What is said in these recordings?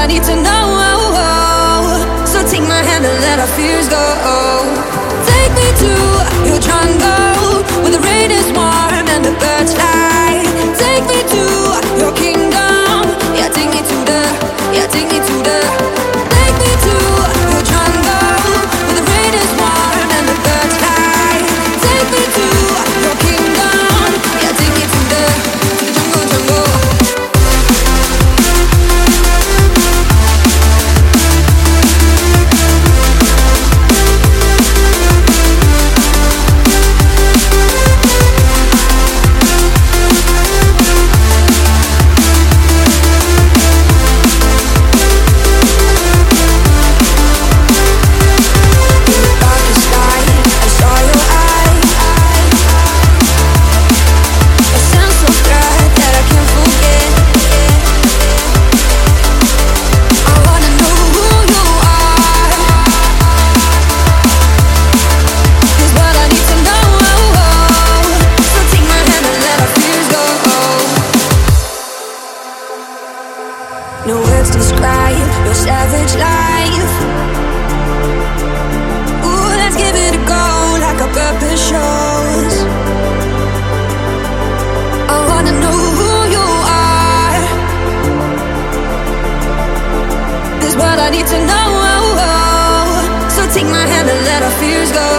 need to know. So take my hand and let our fears go. Take me to your jungle, where the rain is warm and the birds fly. Take me to your kingdom. Yeah, take me to the, yeah, take me to the. Take me to your jungle, where the rain is warm and the birds fly. Take me to your kingdom. Yeah, take me to the jungle, jungle. No words describe your savage life. Ooh, let's give it a go like our purpose shows. I wanna know who you are. This is what I need to know. So take my hand and let our fears go.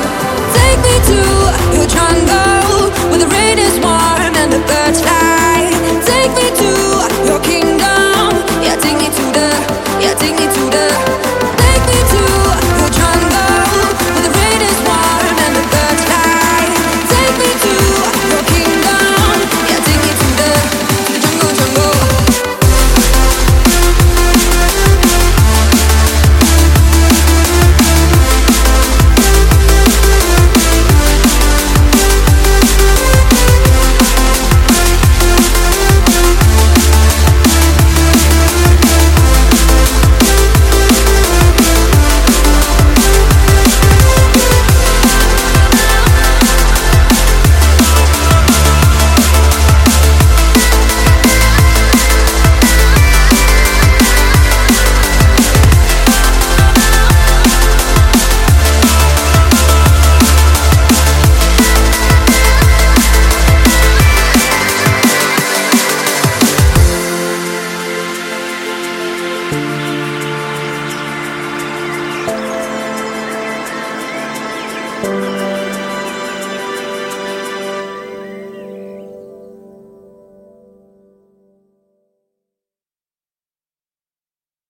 Take me to your jungle, where the rain is warm and the birds fly.